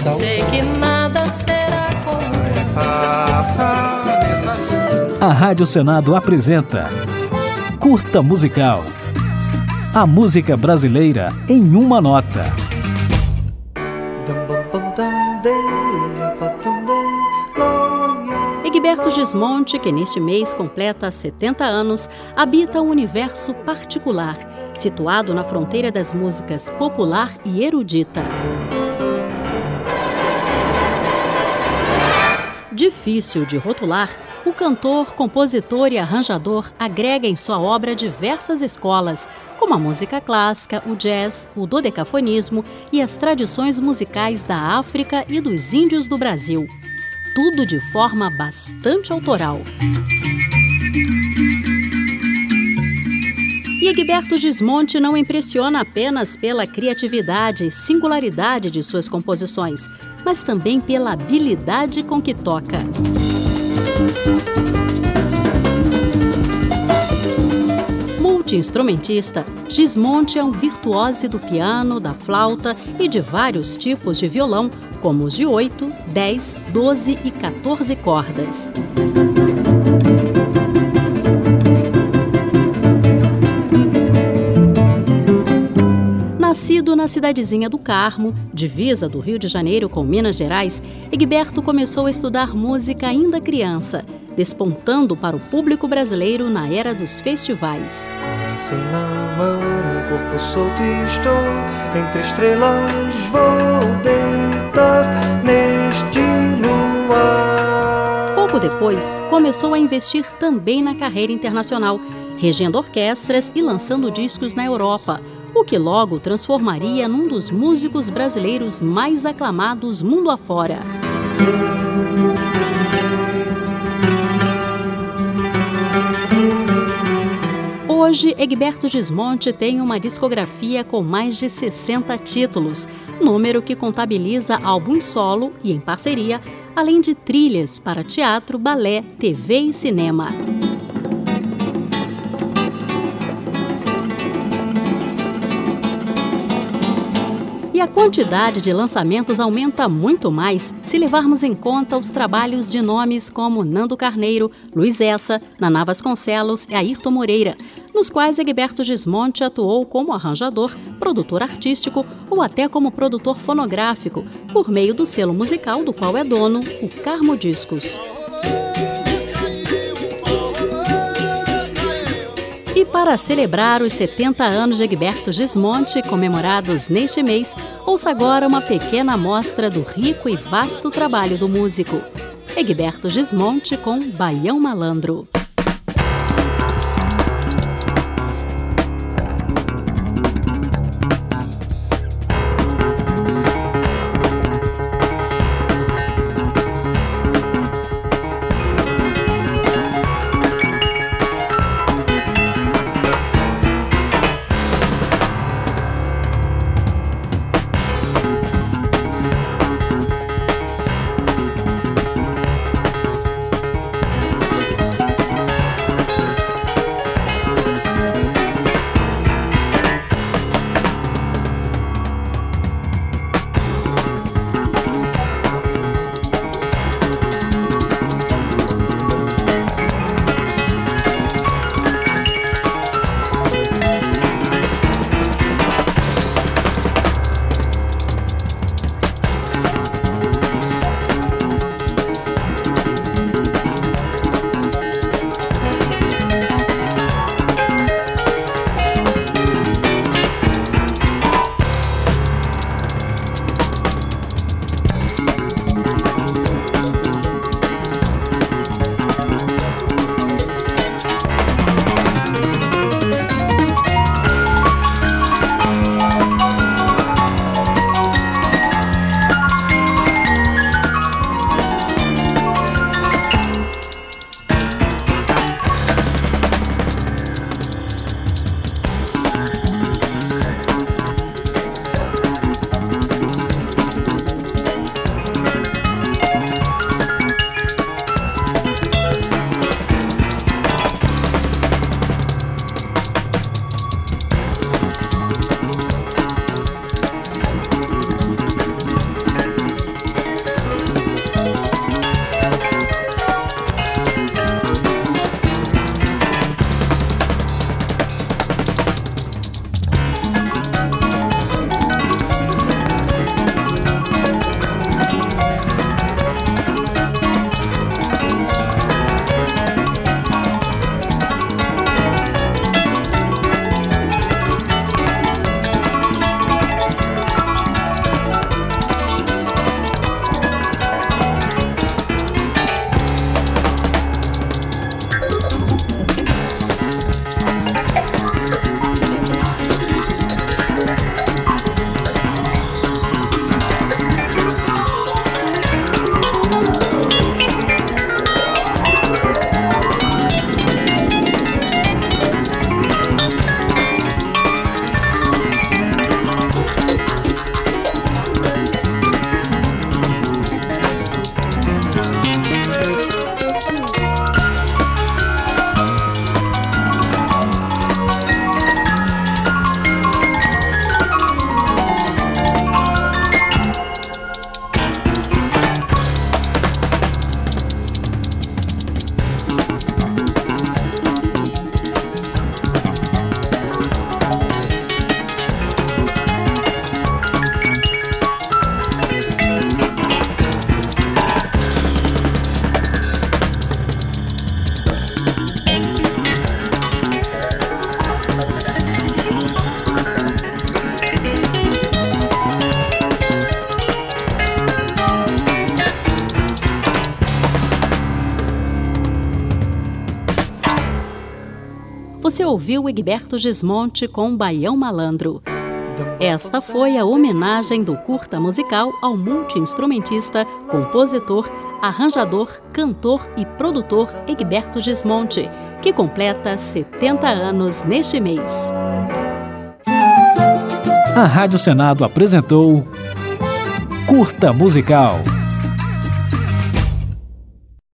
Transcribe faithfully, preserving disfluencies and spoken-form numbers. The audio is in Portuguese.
Atenção. Sei que nada será como passa nessa vida. A Rádio Senado apresenta Curta Musical. A música brasileira em uma nota. Egberto Gismonti, que neste mês completa setenta anos, habita um universo particular, situado na fronteira das músicas popular e erudita. Difícil de rotular, o cantor, compositor e arranjador agrega em sua obra diversas escolas, como a música clássica, o jazz, o dodecafonismo e as tradições musicais da África e dos índios do Brasil. Tudo de forma bastante autoral. E Egberto Gismonti não impressiona apenas pela criatividade e singularidade de suas composições, mas também pela habilidade com que toca. Multi-instrumentista, Gismonti é um virtuose do piano, da flauta e de vários tipos de violão, como os de oito, dez, doze e quatorze cordas. Nascido na cidadezinha do Carmo, divisa do Rio de Janeiro com Minas Gerais, Egberto começou a estudar música ainda criança, despontando para o público brasileiro na era dos festivais. Coração na mão, corpo solto estou, entre estrelas vou deitar neste luar. Pouco depois, começou a investir também na carreira internacional, regendo orquestras e lançando discos na Europa, o que logo transformaria num dos músicos brasileiros mais aclamados mundo afora. Hoje, Egberto Gismonti tem uma discografia com mais de sessenta títulos, número que contabiliza álbuns solo e em parceria, além de trilhas para teatro, balé, T V e cinema. E a quantidade de lançamentos aumenta muito mais se levarmos em conta os trabalhos de nomes como Nando Carneiro, Luiz Essa, Naná Vasconcelos e Ayrton Moreira, nos quais Egberto Gismonti atuou como arranjador, produtor artístico ou até como produtor fonográfico, por meio do selo musical do qual é dono, o Carmo Discos. E para celebrar os setenta anos de Egberto Gismonti, comemorados neste mês, ouça agora uma pequena amostra do rico e vasto trabalho do músico. Egberto Gismonti com Baião Malandro. ouviu Egberto Gismonti com Baião Malandro. Esta foi a homenagem do curta musical ao multi-instrumentista, compositor, arranjador, cantor e produtor Egberto Gismonti, que completa setenta anos neste mês. A Rádio Senado apresentou Curta Musical.